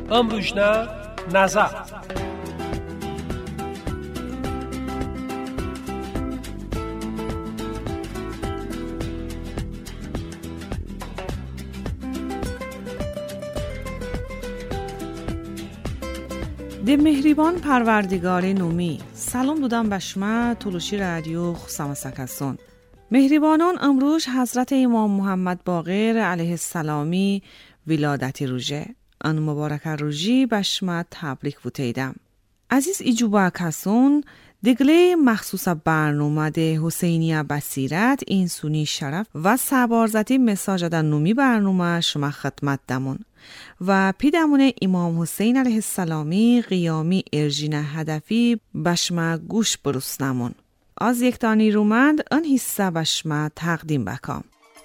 ömrüşne nazar. ده مهریبان پروردگار نومی سلام دادم به شما تلوشی رادیو خسامسکسون. مهریبانان امروز حضرت امام محمد باقر علیه السلامی ولادتی روژه ان مبارک روژی به شما تبریک بوتیدم. عزیز ایجوبا کسون دگله مخصوص برنامه ده حسینی بصیرت این سونی شرف و سبارزتی مساج در نومی برنامه شما خدمت دمون و پیدمون امام حسین علیه السلامی قیامی ارژین هدفی بشما گوش برسنمون. از یک تانی رومند ان حصه بشما تقدیم بکام.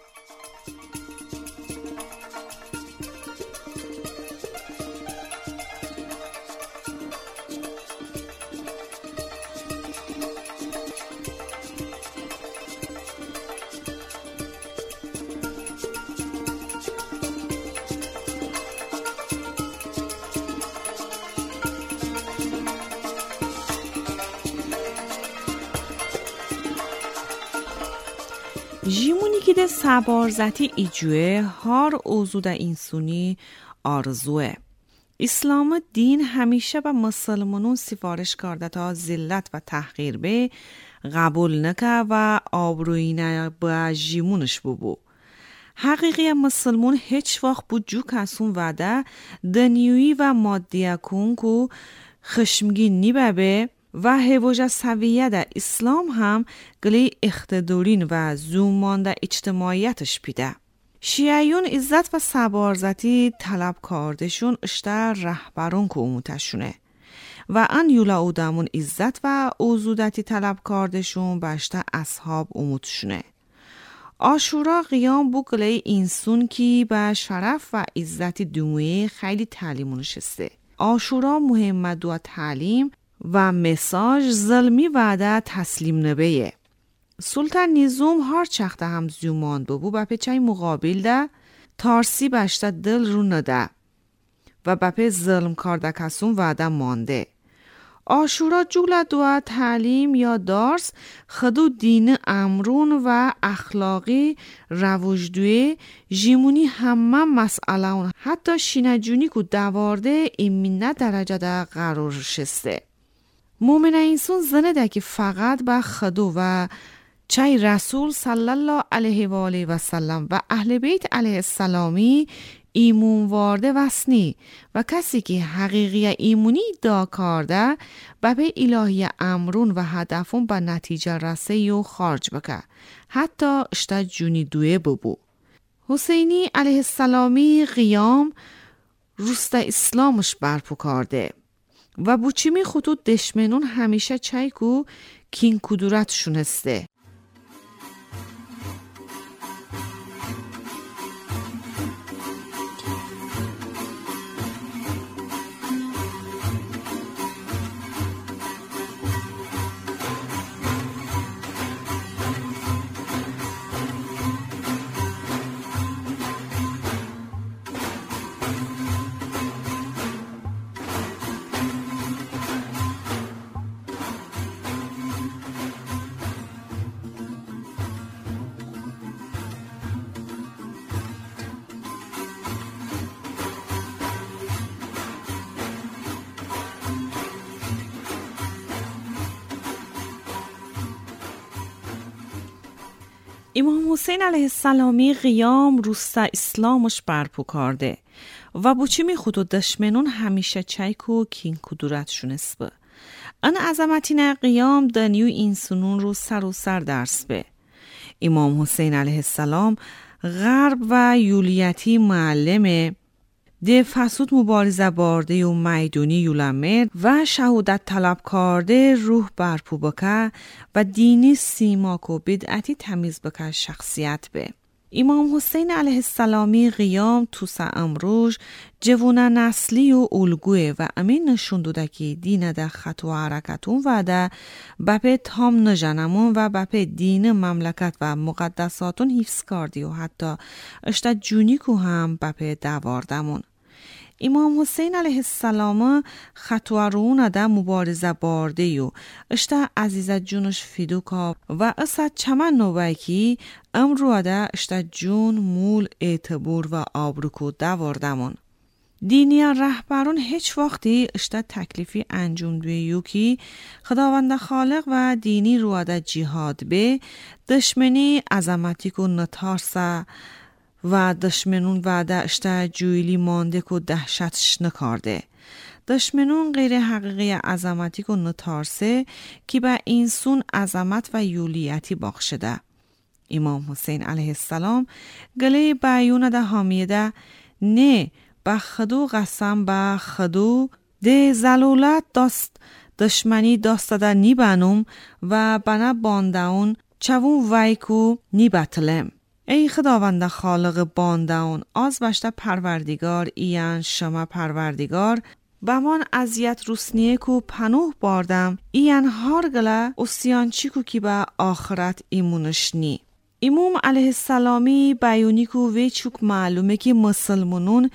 جیمونی که ده سبارزتی ایجوه هار اوزوده اینسونی آرزوه. اسلام دین همیشه به مسلمانون سفارش کرده تا ذلت و تحقیر به قبول نکه و آبروینه به جیمونش ببو. حقیقی مسلمون هیچ وقت بود جو کسون وده دنیوی و مادیه کن که خشمگین نیبه و هوجه سویه در اسلام هم گلی اقتدارین و زومانده اجتماعیتش پیده. شیعیون عزت و سبارزتی طلب کاردشون اشتر رهبرون که اموتشونه و ان یولا اودمون عزت و اوزودتی طلب کاردشون باشته اصحاب اموتشونه. عاشورا قیام بو گلی اینسون کی به شرف و عزت دومویه خیلی تعلیمون شسته. عاشورا مهمت و تعلیم و مساج ظلمی وعده تسلیم نبیه. سلطان نیزوم هر چخته هم زیومان ببو و پیچای مقابل ده تارسی بشته دل رو نده و بپی ظلم کرده کسون وعده مانده. عاشورا جولت و تعلیم یا درس خدو دین امرون و اخلاقی روشدوی جیمونی همه مسئله اون حتی شینجونی که دوارده ایمینه درجه ده قرار شسته. مومن اینسون زنه ده که فقط به خدو و چای رسول صلی الله علیه و آله و سلم و اهل بیت علیه السلامی ایمون وارده وسنی و کسی که حقیقی ایمونی ادعا کرده به الهی امرون و هدفون به نتیجه رسی و خارج بکه حتی اشتا جونی دوه ببو. حسینی علیه السلامی قیام روست اسلامش برپو کرده و بوچیمی خطوط دشمنون همیشه چای کو کین کدورت شونسته. امام حسین علیه السلامی قیام روستا اسلامش برپو کرده و بوچیمی خودو دشمنون همیشه چایکو کین کدورت شونست به. ان عظمتین قیام دنیو اینسونون رو سر و سر درس به. امام حسین علیه السلام غرب و یولیتی معلمه ده فسود مبارزه بارده و میدونی یولمر و شهودت طلب کرده روح برپو بکه و دینی سیماک و بدعتی تمیز بکه شخصیت به. امام حسین علیه السلامی قیام توسا امروز جوونه نسلی و الگوه و امین نشون دوده که دین ده خط و حرکتون و ده بپه تام نجنمون و بپه دین مملکت و مقدساتون حفظ کردی و حتی اشتا جونی که هم بپه دواردمون. امام حسین علیه السلام خطوارون ده مبارزه بارده یو اشتا عزیزت جونش فیدوکا و اسد چمن نوبکی امرو ده اشتا جون مول اعتبور و آبروکو دواردمون. دینیا رهبرون هیچ وقتی اشتا تکلیفی انجام دویو کی خداوند خالق و دینی رواده جهاد به دشمنی عظمتی کو نتارسه و دشمنون وعده اشتا جویلی مانده کو دهشتش نکارده. دشمنون غیر حقیقی عظمتی کو نتارسه که به اینسون عظمت و یولیتی بخشده. امام حسین علیه السلام گله بیون ده حامیده نه با خدو قسم با خدو ده زلولت داست دشمنی داستده نیبانم و بنا بانداون چوون ویکو نیبتلم. ای خداوند خالق بانداون آز بشته پروردگار ایان شما پروردگار بمان ازیت روسنیه کو پنوه باردم ایان هارگله اسیانچی کو کی با آخرت ایمونش نی. امام علیه السلامی بیونی کو وی چوک معلومه که مسلمانون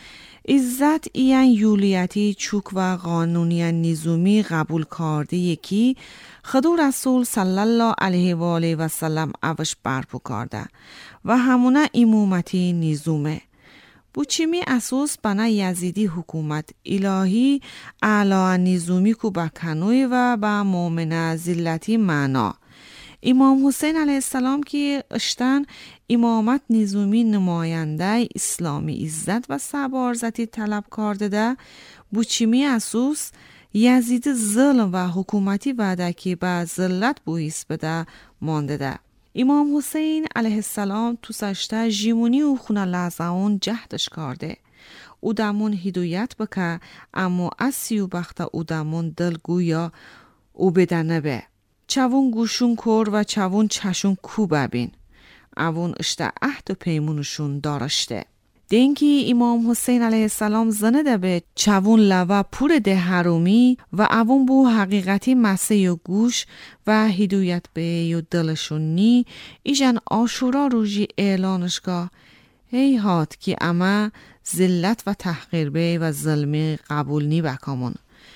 عزت ایان یولیتی چوک و قانونی نظامی قبول کرده یکی خدو رسول صلی الله علیه و آله و سلم اوش برپو کرده و همونه امامتی نظامه. بوچیمی اساس بنا یزیدی حکومت الهی اعلی نظامی کو بکنوی و با مومن زلتی معنا. امام حسین علیه السلام که اشتن امامت نظامی نماینده اسلامی عزت و سبارزتی طلب کرده ده بوچیمی اسوس یزید ظلم و حکومتی وعده که به ذلت بویس بده مانده ده. امام حسین علیه السلام تو سشته جیمونی و خونه لحظهون جهدش کرده. او دمون هدایت بکه اما اسیو بخته او دمون دلگویا او بدنه به. چوون گوشون کر و چوون چشون کو ببین. اوون اشته عهد و پیمونشون دارشته. دینکی امام حسین علیه السلام زنده به چوون لوا پور ده حرومی و اوون بو حقیقتی مسه و گوش و هدایت به یو دلشون نی ایجن آشورا روژی اعلانشگاه ای هات که اما ذلت و تحقیر به و ظلمی قبول نی بکامون.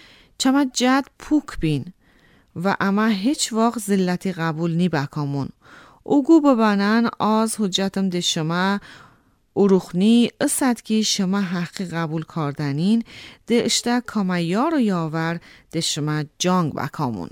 چما جد پوک بین و اما هیچ وقت ذلتی قبول نی بکامون. اوگو ببانن آز حجتم ده شما اروخنی اسد که شما حقی قبول کردنین ده اشته کامیار و یاور ده شما جانگ بکامون.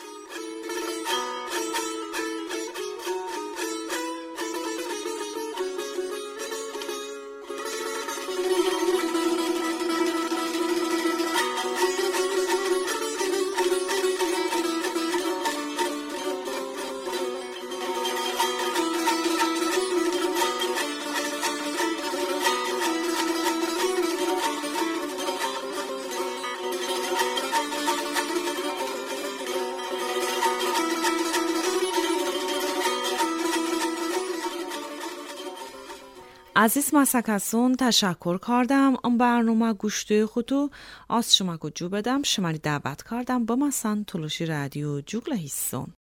عزیز مسکسون تشکر کردم ام برنامه گوشته خودو از شما جو بدم شماری دعوت کردم با مسان تلوشی رادیو جوگل هیستون.